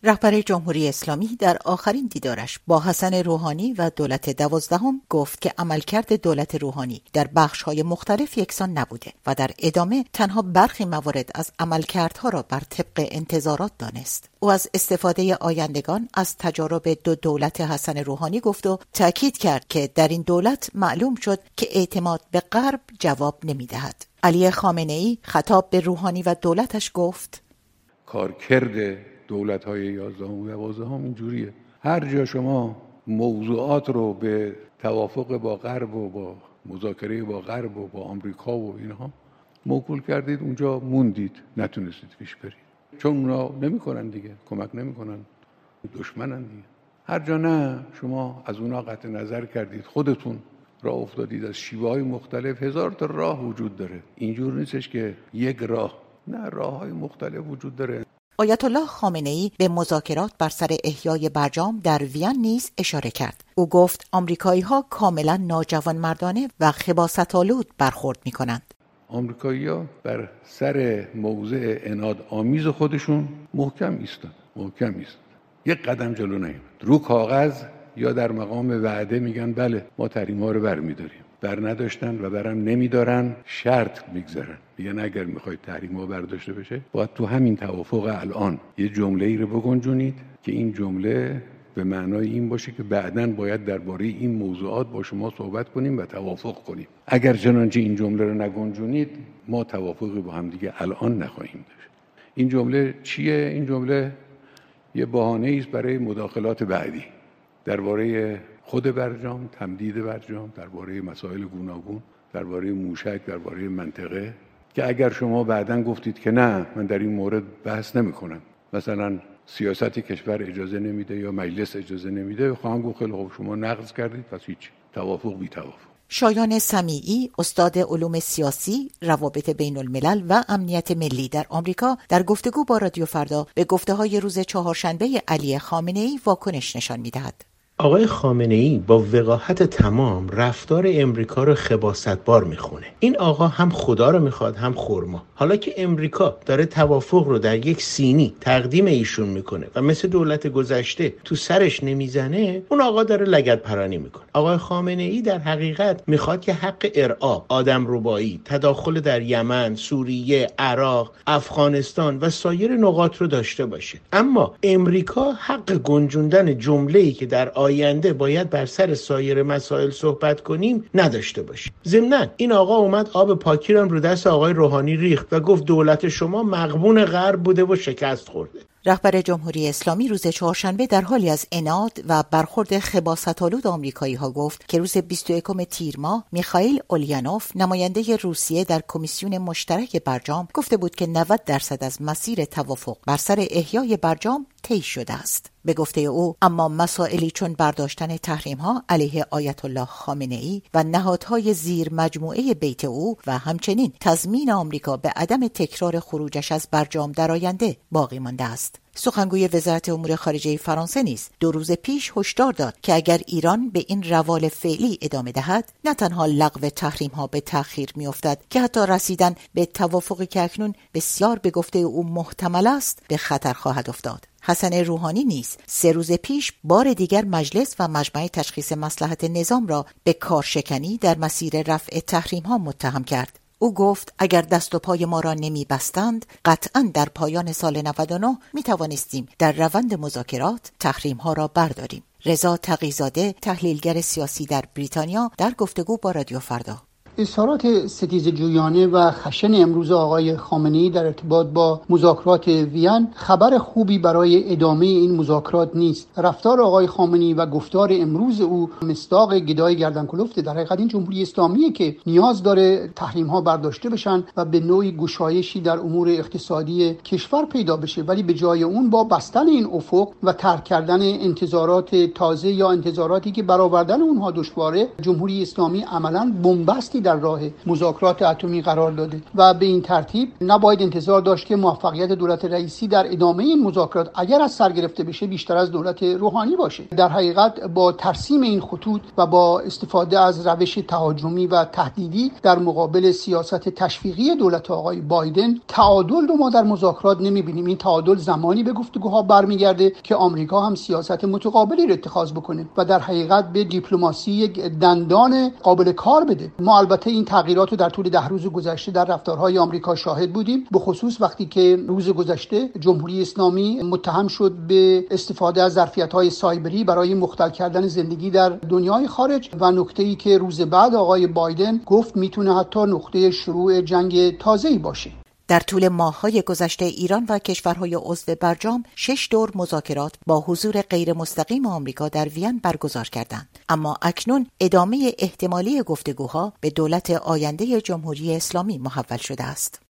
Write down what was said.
رهبر جمهوری اسلامی در آخرین دیدارش با حسن روحانی و دولت 12 گفت که عملکرد دولت روحانی در بخش‌های مختلف یکسان نبوده و در ادامه تنها برخی موارد از عملکردها را بر طبق انتظارات دانست. او از استفاده آیندگان از تجارب دو دولت حسن روحانی گفت و تأکید کرد که در این دولت معلوم شد که اعتماد به غرب جواب نمی‌دهد. علی خامنه‌ای خطاب به روحانی و دولتش گفت: کارکرد دولت‌های 11 و 12 اینجوریه. هر جا شما موضوعات رو به توافق با غرب و با مذاکره با غرب و با آمریکا و اینها موکول کردید، اونجا موندید، نتونستید پیش برید. چون اونا نمی‌کنن دیگه، کمک نمی‌کنن، دشمنن دیگه. هر جا نه شما از اونا قطع نظر کردید، خودتون راه افتادید از شیوه‌های مختلف. هزار تا راه وجود داره. اینجور نیستش که یک راه، نه، راه‌های مختلف وجود داره. آیت الله خامنه‌ای به مذاکرات بر سر احیای برجام در وین نیز اشاره کرد. او گفت آمریکایی‌ها کاملا ناجوانمردانه و خباثت‌آلود برخورد می‌کنند. آمریکایی‌ها بر سر موضع عناد آمیز خودشون محکم ایستادن. یک قدم جلو نیامد. رو کاغذ یا در مقام وعده میگن بله ما تحریم‌ها رو برمی‌داریم. بر نداشتن و برم نمیدارن، شرط میگذارن، میگن اگر میخواید تحریم‌ها برداشته بشه باید تو همین توافق الان یه جمله‌ای رو بگنجونید که این جمله به معنای این باشه که بعداً باید درباره این موضوعات با شما صحبت کنیم و توافق کنیم. اگر چنانچه این جمله رو نگنجونید ما توافقی با هم دیگه الان نخواهیم داشت. این جمله چیه؟ این جمله یه بهانه‌ای است برای مداخلات بعدی درباره خود برجام، تمدید برجام، درباره مسائل گوناگون، درباره موشک، درباره منطقه، که اگر شما بعداً گفتید که نه من در این مورد بحث نمی‌کنم، مثلا سیاست کشور اجازه نمیده یا مجلس اجازه نمیده، خواهم گفت خیلی خوب شما نقض کردید، پس هیچ، توافق بی توافق. شایان سمیعی، استاد علوم سیاسی، روابط بین الملل و امنیت ملی در آمریکا، در گفتگو با رادیو فردا به گفته‌های روز چهارشنبه علی خامنه‌ای واکنش نشان می‌دهد. آقای خامنه‌ای با وقاحت تمام رفتار امریکا رو خباثت‌بار میخونه. این آقا هم خدا رو میخواد هم خرما. حالا که امریکا داره توافق رو در یک سینی تقدیم ایشون میکنه و مثل دولت گذشته تو سرش نمیزنه، اون آقا داره لگدپرانی میکنه. آقای خامنه‌ای در حقیقت میخواد که حق ارعاب، آدمربایی، تداخل در یمن، سوریه، عراق، افغانستان و سایر نقاط رو داشته باشه. اما امریکا حق گنجوندن جمله‌ای که در آینده باید بر سر سایر مسائل صحبت کنیم نداشته باشیم. ضمناً این آقا اومد آب پاکی رو دست آقای روحانی ریخت و گفت دولت شما مغبون غرب بوده و شکست خورده. رهبر جمهوری اسلامی روز چهارشنبه در حالی از عناد و برخورد خباثت‌آلود آمریکایی‌ها گفت که روز 21 تیر ماه میخائیل اولینوف، نماینده روسیه در کمیسیون مشترک برجام، گفته بود که 90% از مسیر توافق بر سر احیای برجام طی شده است. به گفته او اما مسائلی چون برداشتن تحریم‌ها علیه آیت الله خامنه‌ای و نهادهای زیر مجموعه بیت او و همچنین تضمین آمریکا به عدم تکرار خروجش از برجام در آینده باقی مانده است. سخنگوی وزارت امور خارجه فرانسه نیز 2 روز پیش هشدار داد که اگر ایران به این روال فعلی ادامه دهد، نه تنها لغو تحریم‌ها به تأخیر می‌افتد که حتی رسیدن به توافقی که اکنون بسیار به گفته او محتمل است به خطر خواهد افتاد. حسن روحانی نیز 3 روز پیش بار دیگر مجلس و مجمع تشخیص مصلحت نظام را به کارشکنی در مسیر رفع تحریم‌ها متهم کرد. او گفت اگر دست و پای ما را نمی بستند، قطعاً در پایان سال 99 می توانستیم در روند مذاکرات تحریم ها را برداریم. رضا تقی‌زاده، تحلیلگر سیاسی در بریتانیا، در گفتگو با رادیو فردا: اظهارات ستیزجویانه و خشن امروز آقای خامنه‌ای در ارتباط با مذاکرات وین خبر خوبی برای ادامه این مذاکرات نیست. رفتار آقای خامنه‌ای و گفتار امروز او مصداق گدای گردنکلفت در حقیقت این جمهوری اسلامیه که نیاز داره تحریم‌ها برداشته بشن و به نوعی گشایشی در امور اقتصادی کشور پیدا بشه، ولی به جای اون با بستن این افق و ترک کردن انتظارات تازه یا انتظاراتی که برآوردن اونها دشواره، جمهوری اسلامی عملاً بنبستی در راه مذاکرات اتمی قرار داده و به این ترتیب نباید انتظار داشت که موفقیت دولت رئیسی در ادامه این مذاکرات اگر از سر گرفته بشه بیشتر از دولت روحانی باشه. در حقیقت با ترسیم این خطوط و با استفاده از روش تهاجمی و تهدیدی در مقابل سیاست تشویقی دولت آقای بایدن، تعادل رو ما در مذاکرات نمی‌بینیم. این تعادل زمانی به گفتگوها برمیگرده که آمریکا هم سیاست متقابلی رو اتخاذ بکنه و در حقیقت به دیپلماسی یک دندان قابل کار بده. ما البته این تغییرات رو در طول 10 روز گذشته در رفتارهای آمریکا شاهد بودیم، به خصوص وقتی که روز گذشته جمهوری اسلامی متهم شد به استفاده از ظرفیت‌های سایبری برای مختل کردن زندگی در دنیای خارج و نکته‌ای که روز بعد آقای بایدن گفت میتونه حتی نقطه شروع جنگ تازه‌ای باشه. در طول ماه‌های گذشته ایران و کشورهای عضو برجام 6 دور مذاکرات با حضور غیر مستقیم آمریکا در وین برگزار کردند، اما اکنون ادامه احتمالی گفتگوها به دولت آینده جمهوری اسلامی محول شده است.